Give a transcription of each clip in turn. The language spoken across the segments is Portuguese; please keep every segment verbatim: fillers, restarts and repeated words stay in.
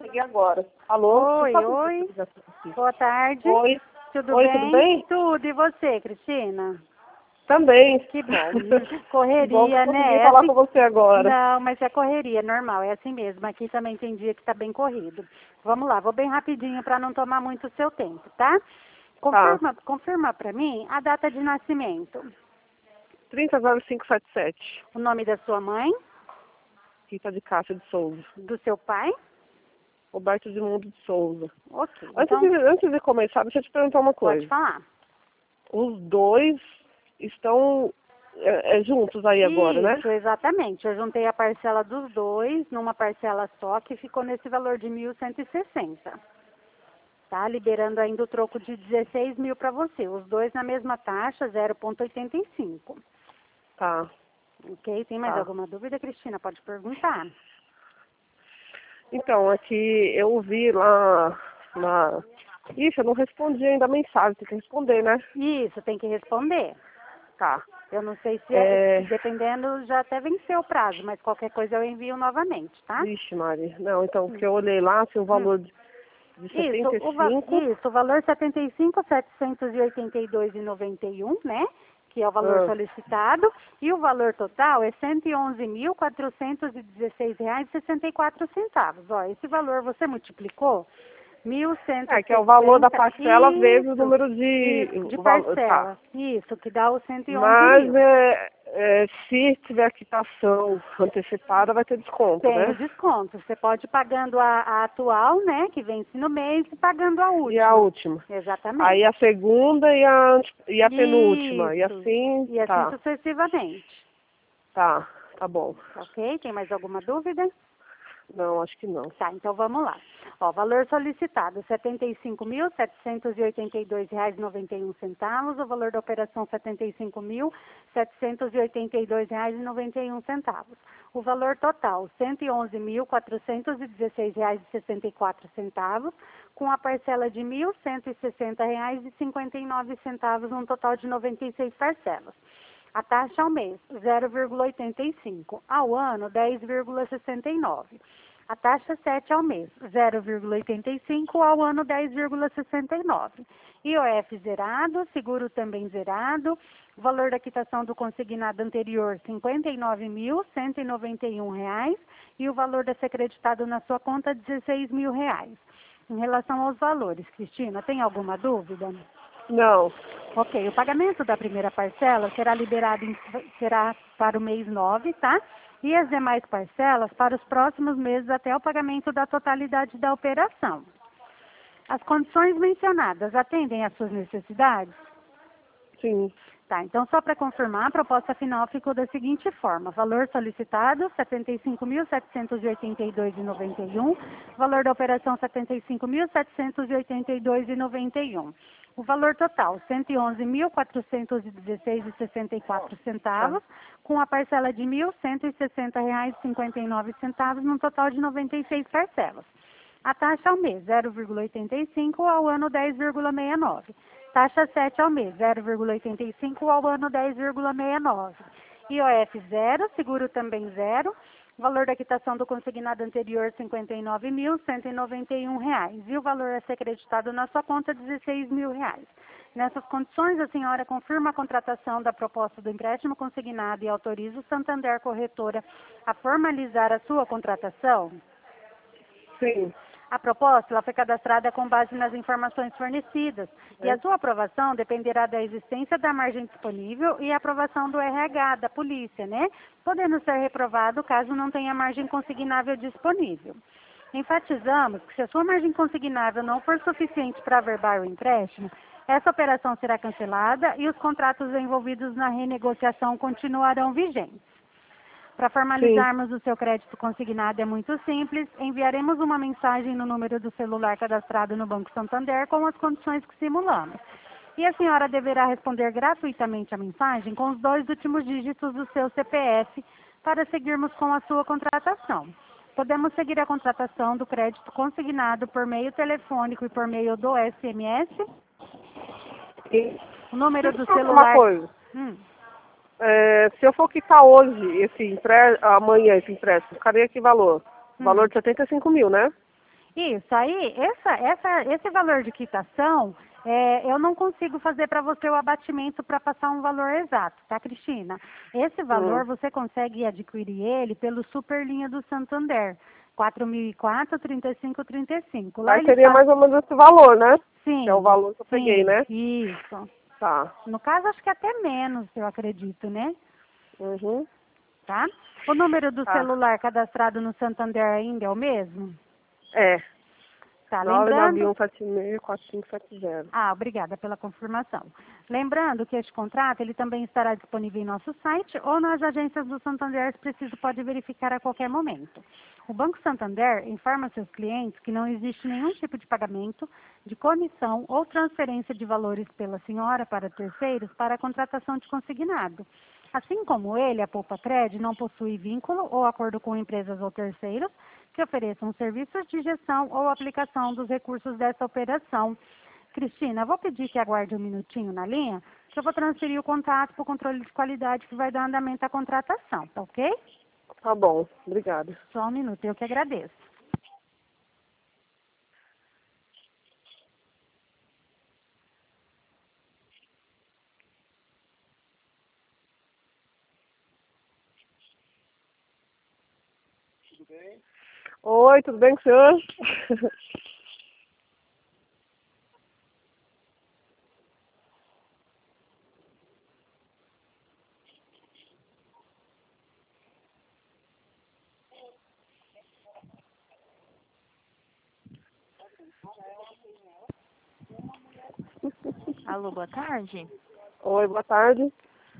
liguei agora. Alô? Oi, Deixa eu oi. só- aqui. Boa tarde. Oi. Tudo Oi, bem? tudo bem? Tudo. E você, Cristina? Também. Que bom. Que bom que Correria, eu consegui né? É falar assim... com você agora. Não, mas é correria, normal. É assim mesmo. Aqui também tem dia que está bem corrido. Vamos lá, vou bem rapidinho para não tomar muito o seu tempo, tá? Tá. Confirma, confirma para mim a data de nascimento. trinta zero cinco setenta e sete. O nome da sua mãe, Rita de Cássia de Souza. do seu pai. Roberto de Mundo de Souza. Ok, Antes, então de, antes de começar, deixa eu te perguntar uma pode coisa. falar. Os dois estão é, é, juntos aí agora, né? Isso, exatamente. Eu juntei a parcela dos dois numa parcela só que ficou nesse valor de mil cento e sessenta. Tá? Liberando ainda o troco de dezesseis mil para você. Os dois na mesma taxa, zero vírgula oitenta e cinco. Tá, Ok? Tem mais tá. alguma dúvida, Cristina? Pode perguntar. Então, aqui eu vi lá na... Ixi, eu não respondi ainda a mensagem, tem que responder, né? Isso, tem que responder. Tá. Eu não sei se, É... se dependendo, já até venceu o prazo, mas qualquer coisa eu envio novamente, tá? Vixe, Mari. Não, então, Hum. porque eu olhei lá, assim, o Hum. valor de de Isso, setenta e o, va cinco. isso, o valor setenta e cinco mil setecentos e oitenta e dois reais e noventa e um, né? Que é o valor Ah, solicitado, e o valor total é cento e onze mil quatrocentos e dezesseis reais e sessenta e quatro centavos. Ó, esse valor você multiplicou mil cento e é, que é o valor da sessenta, parcela vezes o isso, número de... isso, de O valor, tá. parcela, isso, que dá os cento e onze Mas mil. é, é, se tiver quitação antecipada, vai ter desconto, Tem o né? desconto. Você pode ir pagando a, a atual, né, que vence no mês, e pagando a E a última. última. Aí Exatamente. a segunda e a, ante- e a penúltima. E Isso. assim, E assim tá, sucessivamente. tá, tá bom. Ok? Tem mais alguma dúvida? Não, acho que não. Tá, então vamos lá. Ó, valor solicitado, setenta e cinco mil setecentos e oitenta e dois reais e noventa e um centavos. O valor da operação, setenta e cinco mil setecentos e oitenta e dois reais e noventa e um centavos. O valor total, cento e onze mil quatrocentos e dezesseis reais e sessenta e quatro centavos, com a parcela de mil cento e sessenta reais e cinquenta e nove centavos, num total de noventa e seis parcelas. A taxa ao mês, zero vírgula oitenta e cinco. Ao ano, dez vírgula sessenta e nove. A taxa sete ao mês, zero vírgula oitenta e cinco. Ao ano, dez vírgula sessenta e nove. I O F zerado, seguro também zerado. O valor da quitação do consignado anterior, cinquenta e nove mil cento e noventa e um reais. E o valor da ser creditado na sua conta, dezesseis mil reais. Em relação aos valores, Cristina, tem alguma dúvida? Não. Ok, o pagamento da primeira parcela será liberado em, será para o mês nove, tá? E as demais parcelas para os próximos meses até o pagamento da totalidade da operação. As condições mencionadas atendem às suas necessidades? Sim. Tá, então só para confirmar, a proposta final ficou da seguinte forma: valor solicitado, setenta e cinco mil setecentos e oitenta e dois reais e noventa e um, valor da operação, setenta e cinco mil setecentos e oitenta e dois reais e noventa e um. O valor total, cento e onze mil quatrocentos e dezesseis reais e sessenta e quatro centavos, com a parcela de mil cento e sessenta reais e cinquenta e nove centavos, num total de noventa e seis parcelas. A taxa ao mês, zero vírgula oitenta e cinco, ao ano, dez vírgula sessenta e nove. Taxa sete ao mês, zero vírgula oitenta e cinco, ao ano, dez vírgula sessenta e nove. I O F zero, seguro também zero. Valor da quitação do consignado anterior, cinquenta e nove mil cento e noventa e um reais. E o valor a ser creditado na sua conta, dezesseis mil reais. Nessas condições, a senhora confirma a contratação da proposta do empréstimo consignado e autoriza o Santander Corretora a formalizar a sua contratação? Sim. A proposta ela foi cadastrada com base nas informações fornecidas e É. a sua aprovação dependerá da existência da margem disponível e a aprovação do R H, da polícia, né? Podendo ser reprovado caso não tenha margem consignável disponível. Enfatizamos que se a sua margem consignável não for suficiente para averbar o empréstimo, essa operação será cancelada e os contratos envolvidos na renegociação continuarão vigentes. Para Sim. formalizarmos o seu crédito consignado é muito simples. Enviaremos uma mensagem no número do celular cadastrado no Banco Santander com as condições que simulamos. E a senhora deverá responder gratuitamente a mensagem com os dois últimos dígitos do seu C P F para seguirmos com a sua contratação. Podemos seguir a contratação do crédito consignado por meio telefônico e por meio do S M S? Sim. O número Deixa do eu te falar uma celular... coisa. Hum. É, se eu for quitar hoje, esse empre... amanhã esse empréstimo, ficaria que valor? Hum. Valor de setenta e cinco mil, né? Isso, aí, essa, essa, esse valor de quitação, é, eu não consigo fazer para você o abatimento para passar um valor exato, tá, Cristina? Esse Hum. valor você consegue adquirir ele pelo Superlinha do Santander, quatro mil e quatro, trinta e cinco, trinta e cinco. Lá Mas eles seria passam... mais ou menos esse valor, né? Que é o Sim, valor que eu peguei, sim, né? isso. Tá. No caso, acho que até menos, eu acredito, né? Uhum. Tá? O número do Tá. celular cadastrado no Santander ainda é o mesmo? É. Tá, nove nove lembrando... um sete seis quatro cinco sete zero. Ah, obrigada pela confirmação. Lembrando que este contrato ele também estará disponível em nosso site ou nas agências do Santander, se preciso pode verificar a qualquer momento. O Banco Santander informa seus clientes que não existe nenhum tipo de pagamento, de comissão ou transferência de valores pela senhora para terceiros para a contratação de consignado. Assim como ele, a Poupa Cred não possui vínculo ou acordo com empresas ou terceiros que ofereçam serviços de gestão ou aplicação dos recursos dessa operação. Cristina, vou pedir que aguarde um minutinho na linha, que eu vou transferir o contato para o controle de qualidade que vai dar andamento à contratação, tá ok? Tá bom. Obrigada. Só um minuto, eu que agradeço. Oi, tudo bem com o senhor? Alô, boa tarde. Oi, boa tarde.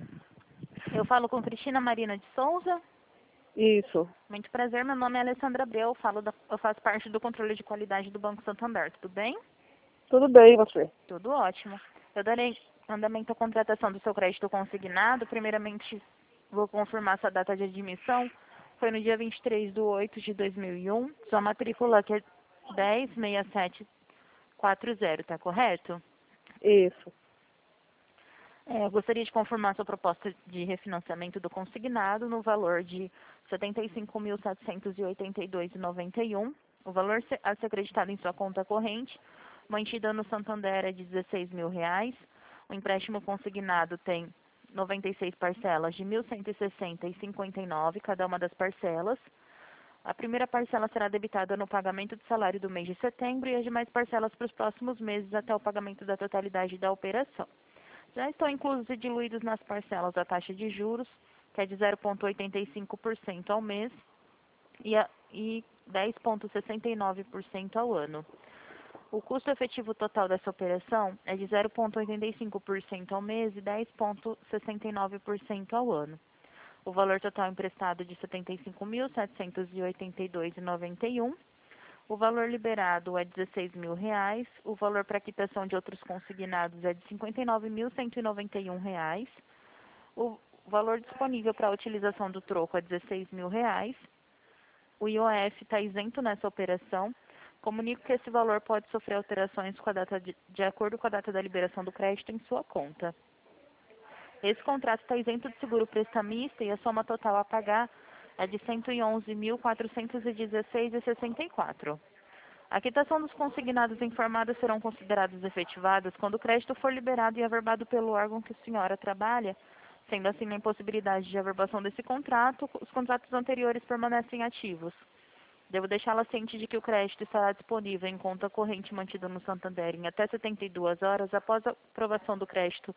Eu falo com Cristina Marina de Souza. Isso. Muito prazer, meu nome é Alessandra Abreu, falo da, eu faço parte do controle de qualidade do Banco Santander, tudo bem? Tudo bem, e você? Tudo ótimo. Eu darei andamento à contratação do seu crédito consignado. Primeiramente, vou confirmar sua data de admissão. Foi no dia vinte e três de oito de dois mil e um. Sua matrícula que é dez seis sete quatro zero, tá correto? Isso. É, eu gostaria de confirmar sua proposta de refinanciamento do consignado no valor de setenta e cinco mil setecentos e oitenta e dois reais e noventa e um. O valor se- a ser acreditado em sua conta corrente, mantida no Santander, é de dezesseis mil reais. O empréstimo consignado tem noventa e seis parcelas de mil cento e sessenta reais e cinquenta e nove centavos cada uma das parcelas. A primeira parcela será debitada no pagamento do salário do mês de setembro e as demais parcelas para os próximos meses até o pagamento da totalidade da operação. Já estão inclusos e diluídos nas parcelas a taxa de juros, que é de zero vírgula oitenta e cinco por cento ao mês e, a, e dez vírgula sessenta e nove por cento ao ano. O custo efetivo total dessa operação é de zero vírgula oitenta e cinco por cento ao mês e dez vírgula sessenta e nove por cento ao ano. O valor total emprestado é de setenta e cinco mil setecentos e oitenta e dois reais e noventa e um. O valor liberado é dezesseis mil reais. O valor para quitação de outros consignados é de cinquenta e nove mil cento e noventa e um reais. O valor disponível para a utilização do troco é dezesseis mil reais. O I O F está isento nessa operação. Comunico que esse valor pode sofrer alterações com a data de, de acordo com a data da liberação do crédito em sua conta. Esse contrato está isento de seguro prestamista e a soma total a pagar é de cento e onze mil quatrocentos e dezesseis reais e sessenta e quatro centavos. A quitação dos consignados informados serão consideradas efetivadas quando o crédito for liberado e averbado pelo órgão que a senhora trabalha. Sendo assim, na impossibilidade de averbação desse contrato, os contratos anteriores permanecem ativos. Devo deixá-la ciente de que o crédito estará disponível em conta corrente mantida no Santander em até setenta e duas horas após a aprovação do crédito,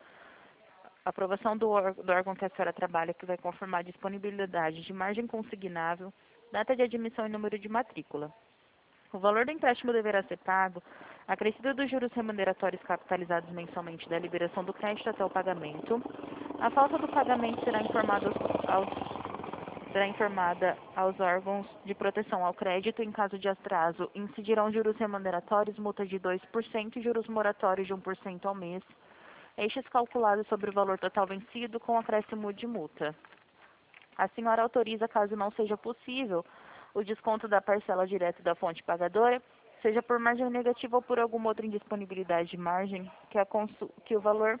a aprovação do, do órgão que a senhora trabalha, que vai confirmar a disponibilidade de margem consignável, data de admissão e número de matrícula. O valor do empréstimo deverá ser pago acrescido dos juros remuneratórios capitalizados mensalmente da liberação do crédito até o pagamento. A falta do pagamento será informada aos, aos, será informada aos órgãos de proteção ao crédito. Em caso de atraso, incidirão juros remuneratórios, multa de dois por cento e juros moratórios de um por cento ao mês. Estes calculados sobre o valor total vencido com acréscimo de multa. A senhora autoriza, caso não seja possível, o desconto da parcela direta da fonte pagadora, seja por margem negativa ou por alguma outra indisponibilidade de margem, que, a consu que o valor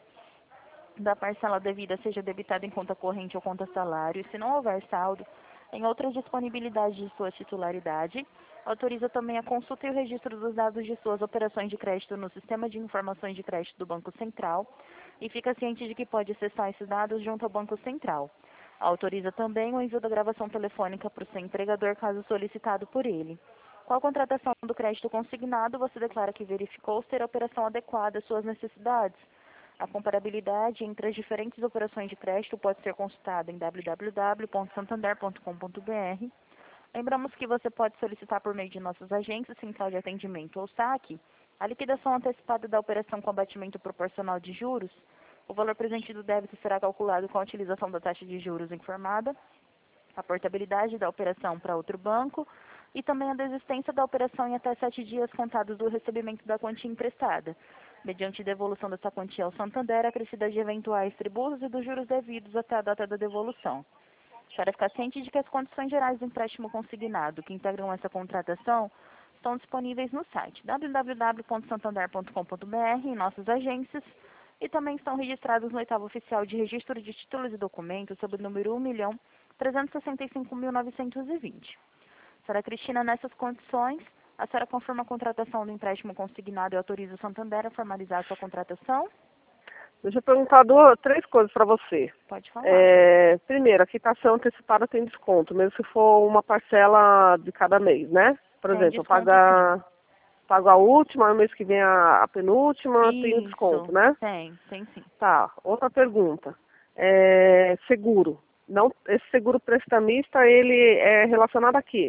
da parcela devida seja debitado em conta corrente ou conta salário, e se não houver saldo, em outra disponibilidade de sua titularidade, Autoriza também a consulta e o registro dos dados de suas operações de crédito no Sistema de Informações de Crédito do Banco Central e fica ciente de que pode acessar esses dados junto ao Banco Central. Autoriza também o envio da gravação telefônica para o seu empregador caso solicitado por ele. Com a contratação do crédito consignado, você declara que verificou ser a operação adequada às suas necessidades. A comparabilidade entre as diferentes operações de crédito pode ser consultada em w w w ponto santander ponto com ponto b r. Lembramos que você pode solicitar por meio de nossas agências, central de atendimento ou saque, a liquidação antecipada da operação com abatimento proporcional de juros. O valor presente do débito será calculado com a utilização da taxa de juros informada, a portabilidade da operação para outro banco e também a desistência da operação em até sete dias contados do recebimento da quantia emprestada, mediante devolução dessa quantia ao Santander, acrescida de eventuais tributos e dos juros devidos até a data da devolução. Para ficar ciente de que as condições gerais do empréstimo consignado que integram essa contratação estão disponíveis no site w w w ponto santander ponto com ponto b r, em nossas agências, e também estão registrados no oitavo oficial de registro de títulos e documentos sob o número um milhão trezentos e sessenta e cinco mil novecentos e vinte. Senhora Cristina, nessas condições, a senhora confirma a contratação do empréstimo consignado e autoriza o Santander a formalizar a sua contratação? Deixa eu perguntar duas, três coisas para você. Pode falar. É, primeiro, a quitação antecipada tem desconto, mesmo se for uma parcela de cada mês, né? Por Tem exemplo, eu desconto, pagar, pago a última, o mês que vem a, a penúltima, Isso, tem desconto, né? Tem, tem sim. Tá, outra pergunta. É, seguro. Não, esse seguro prestamista, ele é relacionado a quê?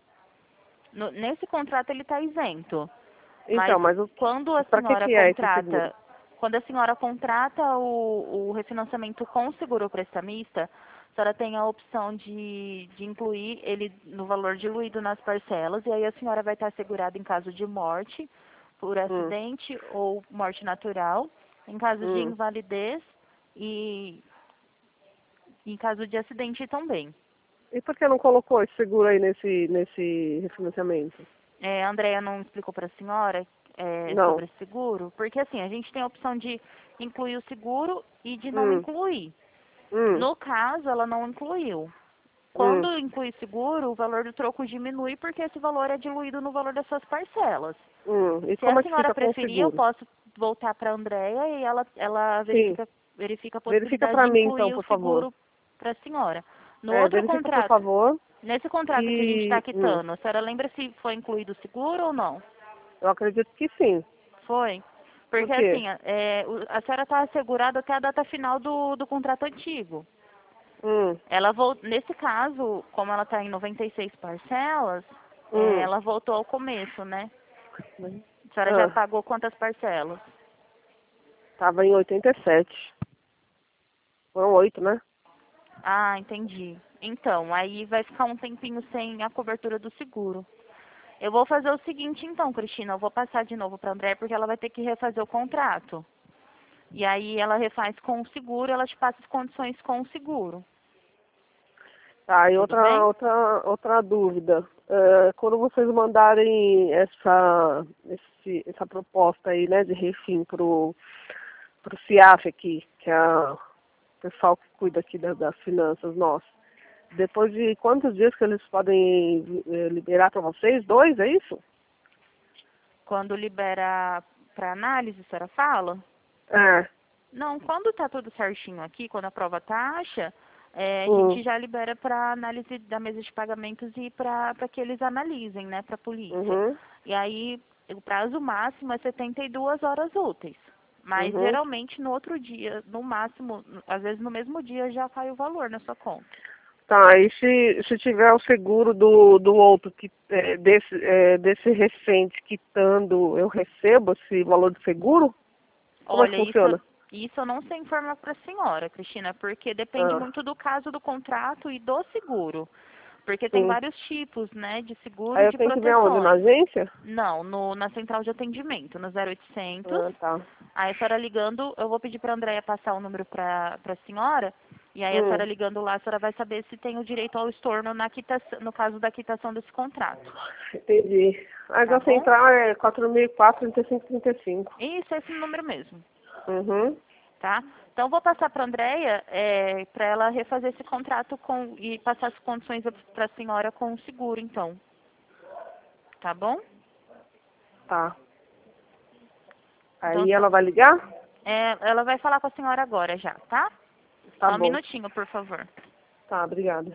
No, nesse contrato ele está isento. Então, mas, mas o, quando a pra que senhora que é esse seguro? contrata, quando a senhora contrata o, o refinanciamento com seguro prestamista, a senhora tem a opção de, de incluir ele no valor diluído nas parcelas, e aí a senhora vai estar assegurada em caso de morte por acidente hum. ou morte natural, em caso hum. de invalidez e em caso de acidente também. E por que não colocou esse seguro aí nesse, nesse refinanciamento? É, a Andrea não explicou para a senhora é, não. sobre esse seguro? Porque assim, a gente tem a opção de incluir o seguro e de não hum. incluir. Hum. No caso, ela não incluiu. Quando hum. inclui seguro, o valor do troco diminui porque esse valor é diluído no valor das suas parcelas. Hum. E Se como a é que senhora fica preferir, eu posso voltar para a Andrea e ela, ela verifica, verifica a possibilidade verifica de mim, incluir então, o seguro para a senhora. No é, outro verifica, contrato, por favor. Nesse contrato e... que a gente está quitando, hum. a senhora lembra se foi incluído o seguro ou não? Eu acredito que sim. Foi? Porque Por quê? assim, é, a senhora está assegurada até a data final do, do contrato antigo. Hum. Ela voltou, nesse caso, como ela está em noventa e seis parcelas, hum. é, ela voltou ao começo, né? A senhora ah. já pagou quantas parcelas? Estava em oitenta e sete. Foram oito, né? Ah, entendi. Então, aí vai ficar um tempinho sem a cobertura do seguro. Eu vou fazer o seguinte então, Cristina, eu vou passar de novo para a André porque ela vai ter que refazer o contrato. E aí ela refaz com o seguro, ela te passa as condições com o seguro. Tá, e Tudo outra, bem? outra, outra dúvida. É, quando vocês mandarem essa, esse, essa proposta aí, né, de refim pro, pro CIAF aqui, que é a, o pessoal que cuida aqui da, das finanças nossas, depois de quantos dias que eles podem eh, liberar para vocês? Dois, é isso? Quando libera para análise, a senhora fala? É. Não, quando está tudo certinho aqui, quando aprova a taxa, é, a Hum. gente já libera para análise da mesa de pagamentos e para que eles analisem, né, para a polícia. Uhum. E aí, o prazo máximo é setenta e duas horas úteis. Mas, Uhum. geralmente, no outro dia, no máximo, às vezes no mesmo dia, já cai o valor na sua conta. Tá, e se, se tiver o seguro do, do outro, que, é, desse, é, desse recente quitando, eu recebo esse valor de seguro? Como Olha, é que funciona? Isso, isso eu não sei informar para a senhora, Cristina, porque depende Ah. muito do caso do contrato e do seguro. Porque tem Sim. vários tipos, né, de seguro Aí e eu de tenho que ver aonde? Na proteções. agência? Não, no, na central de atendimento, no zero oitocentos. Ah, tá. Aí a senhora ligando, eu vou pedir para a Andréia passar o número para a senhora. E aí a Hum. senhora ligando lá, a senhora vai saber se tem o direito ao estorno na quitação, no caso da quitação desse contrato. Entendi. A Tá da bom? central é quatro mil e quatro, trinta e cinco, trinta e cinco. Isso, é esse número mesmo. Uhum. Tá? Então, vou passar para a Andréia, é, para ela refazer esse contrato com, e passar as condições para a senhora com o seguro, então. tá bom? Tá. Aí Então, ela vai ligar? É, ela vai falar com a senhora agora já, tá? Tá Só um bom. minutinho, por favor. Tá, obrigada.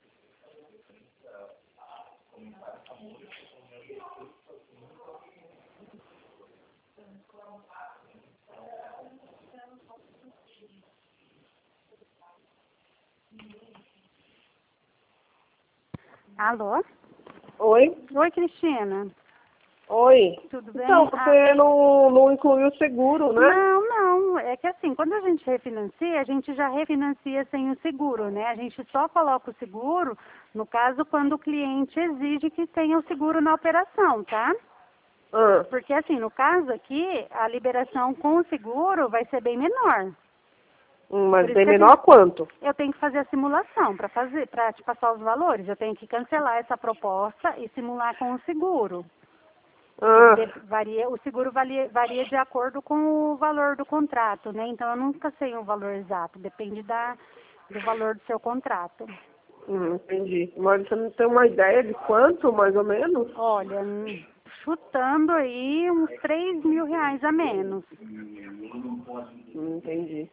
Alô? Oi? Oi, Cristina. Oi. Tudo bem? Então, você Ah, não, não incluiu o seguro, né? Não, não. É que assim, quando a gente refinancia, a gente já refinancia sem o seguro, né? A gente só coloca o seguro, no caso, quando o cliente exige que tenha o seguro na operação, tá? Ah, Porque assim, no caso aqui, a liberação com o seguro vai ser bem menor. hum, mas Por isso bem que a menor gente- quanto? Eu tenho que fazer a simulação para fazer, para te passar os valores. Eu tenho que cancelar essa proposta e simular com o seguro. Ah, De- Varia, o seguro varia, varia de acordo com o valor do contrato, né? Então eu nunca sei um valor exato, depende da, do valor do seu contrato. hum, entendi. Mas você não tem uma ideia de quanto, mais ou menos? Olha, hum, chutando aí uns três mil reais a menos. Hum, entendi.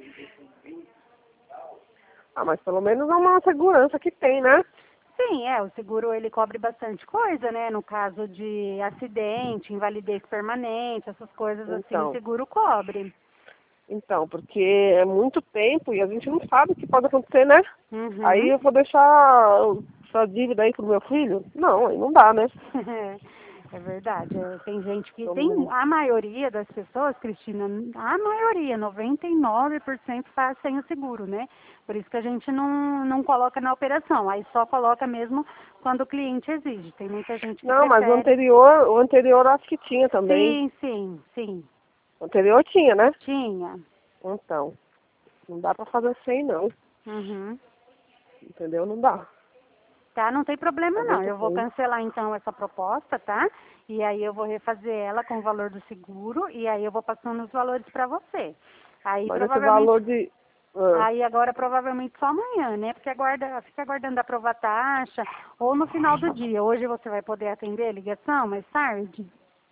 Ah, mas pelo menos é uma segurança que tem, né? Sim, é, o seguro ele cobre bastante coisa, né? No caso de acidente, invalidez permanente, essas coisas assim, o Então, seguro cobre. então, porque é muito tempo e a gente não sabe o que pode acontecer, né? Uhum. Aí eu vou deixar essa dívida aí pro meu filho? Não, aí não dá, né? É verdade. é, Tem gente que tem, Então, a maioria das pessoas, Cristina, a maioria, noventa e nove por cento faz sem o seguro, né? Por isso que a gente não, não coloca na operação, aí só coloca mesmo quando o cliente exige. Tem muita gente que não, mas o prefere. anterior, o anterior eu acho que tinha também. Sim, sim, sim, O anterior tinha, né? tinha. Então, não dá pra fazer sem não, Uhum. entendeu? Não dá. Tá, não tem problema É não. muito Eu vou tempo. cancelar então essa proposta, tá? E aí eu vou refazer ela com o valor do seguro e aí eu vou passando os valores para você. Aí Mas esse provavelmente, valor de... Ah, aí agora provavelmente só amanhã, né? Porque aguarda, fica aguardando aprovar a taxa ou no final do dia. Hoje você vai poder atender a ligação mais tarde?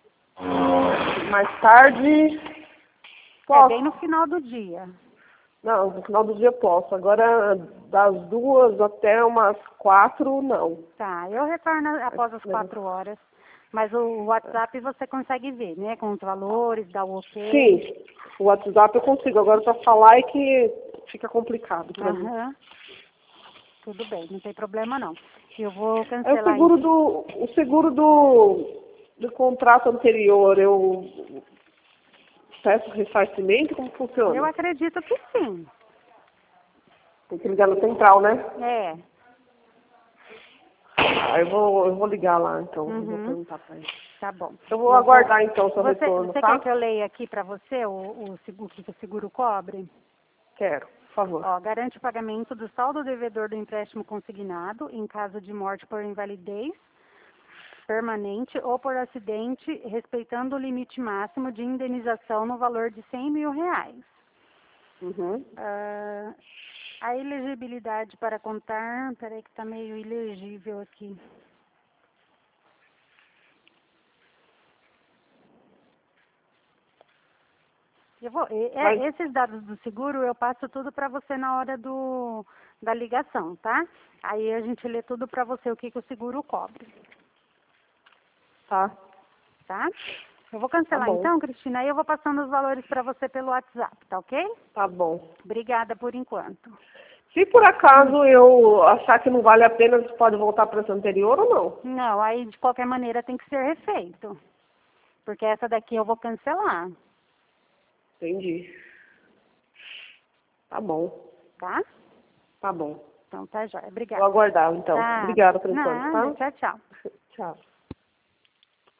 mais tarde, É bem no posso. final do dia. Não, no final do dia posso. Agora, das duas até umas quatro, não. Tá, eu retorno após as quatro horas. Mas o WhatsApp você consegue ver, né? Com os valores, dá o ok. Sim, o WhatsApp eu consigo. Agora para falar é que fica complicado para mim. Aham. Tudo bem, não tem problema não. Eu vou É o cancelar seguro então. do, o seguro do, do contrato anterior, eu peço ressarcimento, como Eu funciona? acredito que sim. Tem que ligar no central, né? É. Aí eu vou, eu vou ligar lá, então, eu vou Uhum. perguntar para ele. Tá bom. Eu vou Eu vou- aguardar então o seu Você, retorno, você tá? quer que eu leia aqui para você o, o seguro que o seguro cobre? Quero, por favor. Ó, garante o pagamento do saldo devedor do empréstimo consignado em caso de morte por invalidez permanente ou por acidente, respeitando o limite máximo de indenização no valor de cem mil reais. Uhum. Ah, a elegibilidade para contar, peraí que está meio ilegível aqui. Eu vou, e- é, Mas, esses dados do seguro eu passo tudo para você na hora do, da ligação, tá? Aí a gente lê tudo para você o que, que o seguro cobre, tá, tá? Eu vou tá cancelar bom, então, Cristina, aí eu vou passando os valores para você pelo WhatsApp, tá ok? tá bom. Obrigada por enquanto. Se por acaso eu achar que não vale a pena, você pode voltar para essa anterior ou não? Não, aí de qualquer maneira tem que ser refeito, porque essa daqui eu vou cancelar, Entendi. Tá bom, tá? tá bom. Então tá jóia. Vou Obrigada. aguardar então. Tá. Obrigada por enquanto, Nada, tá? tchau, tchau. Tchau.